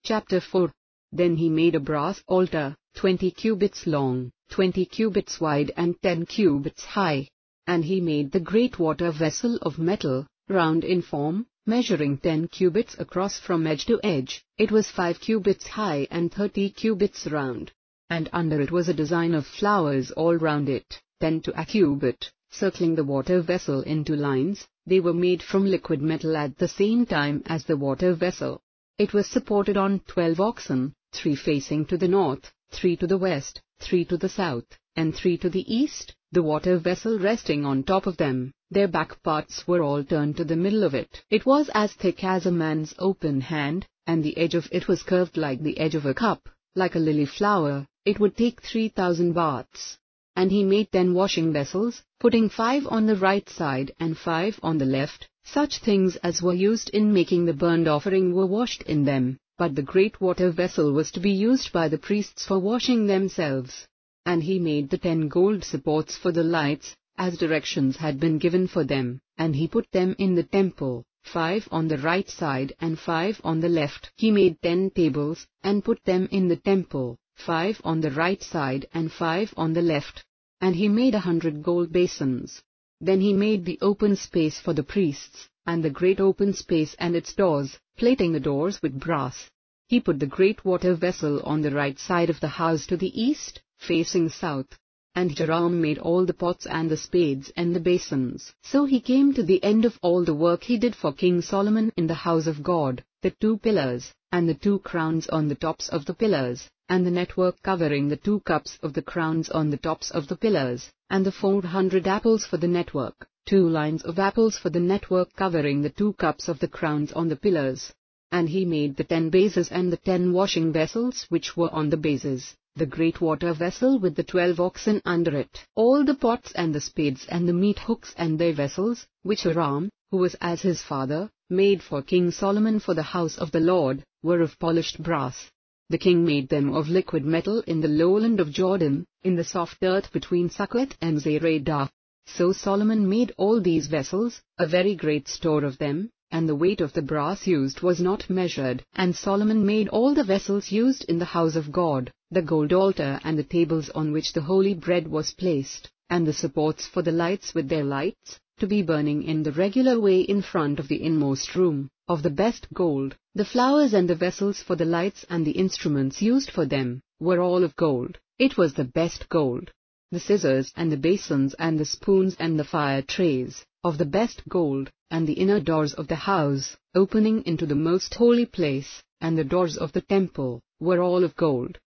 Chapter 4. Then he made a brass altar, 20 cubits long, 20 cubits wide and 10 cubits high. And he made the great water vessel of metal, round in form, measuring 10 cubits across from edge to edge. It was 5 cubits high and 30 cubits round. And under it was a design of flowers all round it, 10 to a cubit, circling the water vessel into lines. They were made from liquid metal at the same time as the water vessel. It was supported on 12 oxen, 3 facing to the north, 3 to the west, 3 to the south, and 3 to the east, the water vessel resting on top of them. Their back parts were all turned to the middle of it. It was as thick as a man's open hand, and the edge of it was curved like the edge of a cup, like a lily flower. It would take 3,000 baths. And he made 10 washing vessels, putting 5 on the right side and 5 on the left. Such things as were used in making the burnt offering were washed in them, but the great water vessel was to be used by the priests for washing themselves. And he made the 10 gold supports for the lights, as directions had been given for them, and he put them in the temple, 5 on the right side and 5 on the left. He made 10 tables, and put them in the temple, 5 on the right side and 5 on the left. And he made 100 gold basins. Then he made the open space for the priests, and the great open space and its doors, plating the doors with brass. He put the great water vessel on the right side of the house to the east, facing south. And Hiram made all the pots and the spades and the basins. So he came to the end of all the work he did for King Solomon in the house of God, the 2 pillars, and the 2 crowns on the tops of the pillars, and the network covering the 2 cups of the crowns on the tops of the pillars, and the 400 apples for the network, 2 lines of apples for the network covering the 2 cups of the crowns on the pillars. And he made the 10 bases and the 10 washing vessels which were on the bases, the great water vessel with the 12 oxen under it, all the pots and the spades and the meat hooks and their vessels, which Hiram, who was as his father, made for King Solomon for the house of the Lord, were of polished brass. The king made them of liquid metal in the lowland of Jordan, in the soft earth between Succoth and Zeredah. So Solomon made all these vessels, a very great store of them, and the weight of the brass used was not measured. And Solomon made all the vessels used in the house of God, the gold altar and the tables on which the holy bread was placed, and the supports for the lights with their lights, to be burning in the regular way in front of the inmost room, of the best gold. The flowers and the vessels for the lights and the instruments used for them, were all of gold. It was the best gold. The scissors and the basins and the spoons and the fire trays, of the best gold, and the inner doors of the house, opening into the most holy place, and the doors of the temple, were all of gold.